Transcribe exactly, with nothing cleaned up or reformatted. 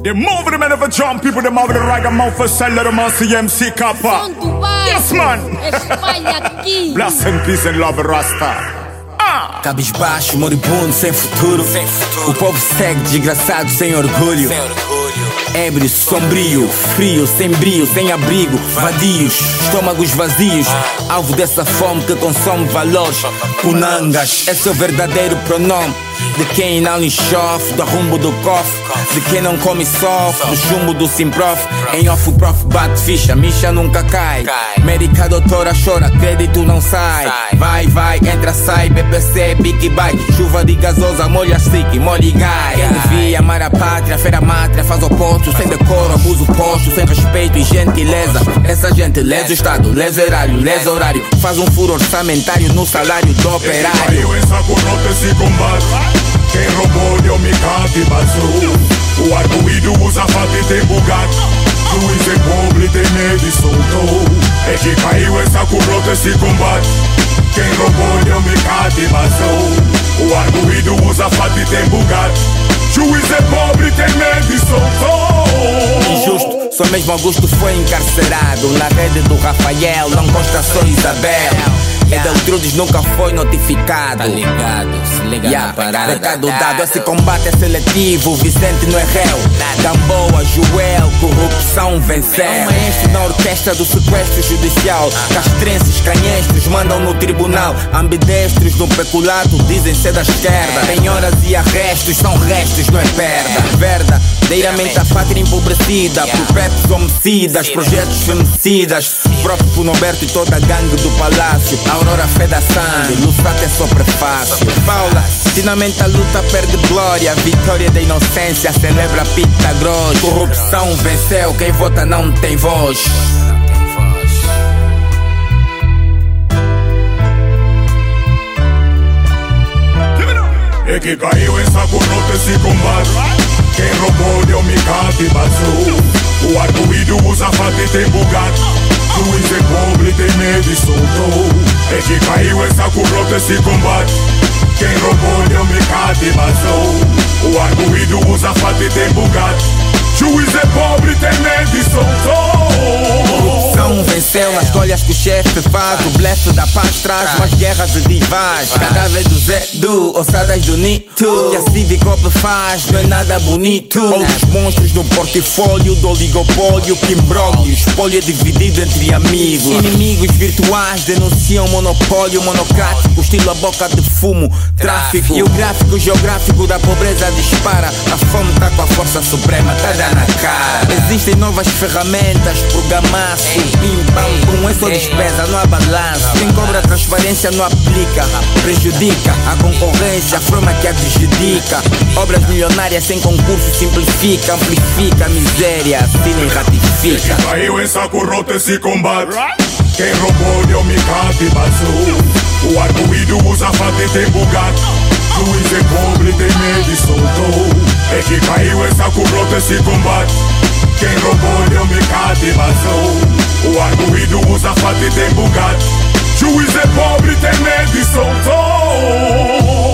The move the men of a drum, people, the move the ragamuffin, sell the man C M C Kappa. Yes, man. Bless and peace and love, Rasta. Cabisbaixo, moribundo, sem futuro. sem futuro O povo segue desgraçado, sem orgulho, sem orgulho. Ébrio, sombrio, frio, sem brio, sem abrigo, vadios, estômagos vazios, alvo dessa fome que consome valores. Punangas, esse é o verdadeiro pronome de quem não lhe chofre, do arrumbo do cofre, de quem não come e sofre, do chumbo do simprof. Em off o prof bate ficha, micha nunca cai. Médica doutora chora, crédito não sai. Vai, vai, entra, sai, B P C, pique, vai. Chuva de gasosa, molha stick, molha e gai. Quem devia amar a pátria, feira mátria, faz oposto, sem decoro, abuso posto, sem respeito e gentileza. Essa gente lesa o Estado, lesa horário, lesa horário, faz um furo orçamentário no salário do operário. Caiu em saco roto esse combate. Quem roubou deu micate e vazou. O arguído usa fato e tem Bugatti. Juiz é pobre, tem medo e soltou. É que caiu em saco roto esse combate. Quem roubou deu micate e vazou. O arguído usa fato e tem Bugatti. Juiz é pobre, tem medo e soltou. Injusto, só mesmo Augusto foi encarcerado. Na rede do Rafael não consta só Isabel. Edeltrudes nunca foi notificado. Tá ligado, se liga yeah. na parada. Recado dado, esse combate é seletivo. Vicente não é réu. Gamboa, Joel, corrupção venceu. É um maestro na orquestra do sequestro judicial. Castrenses, canhestros mandam no tribunal. Ambidestros no peculato dizem ser da esquerda. Penhoras e arrestos são restos, não é perda. Verdadeiramente a pátria empobrecida. Perpétuos homicidas, projetos femicidas. Próprio Punoberto e toda a gangue do palácio. Aurora feda sangue, Lusata é só prefácio. Paula, finalmente a luta perde glória. Vitória da inocência, celebra pita grossa. Corrupção venceu, quem vota não tem voz. É que caiu em saco roto esse combate. Quem roubou deu micate e vazou. O arguído usa fato e tem Bugatti. Juiz é pobre, tem medo e soltou. É que caiu em saco roto esse combate. Quem roubou deu micate e vazou. O arguído usa fato e tem Bugatti. Juiz é pobre, tem medo e soltou. Corrupção venceu nas escolhas que o chefe faz. O blefe da paz traz mais guerras de divas. Cadáver do Zé Du, ossadas do Nito. Que a Civicop faz, não é nada bonito. Outros monstros no portfólio do oligopólio. Que imbróglio, espólio é dividido entre amigos. Inimigos virtuais denunciam monopólio monocrático. Estilo a boca de fumo, tráfico. E o gráfico geográfico da pobreza dispara. A fome tá com a força suprema, tá dando na cara. Existem novas ferramentas, programaço. Pim, pam, pum, é só despesa, não há balanço. Quem cobra transparência não aplica. Prejudica a concorrência, a forma que adjudica. Obras milionárias sem concurso simplifica. Amplifica a miséria, assina e ratifica. Quem caiu em saco roto esse combate. Quem roubou deu micate e vazou. O arguído usa fato e tem Bugatti. Juiz é pobre, tem medo e soltou. É que caiu em saco roto esse combate. Quem roubou deu micate e vazou. O arguído usa fato e tem Bugatti. Juiz é pobre, tem medo e soltou.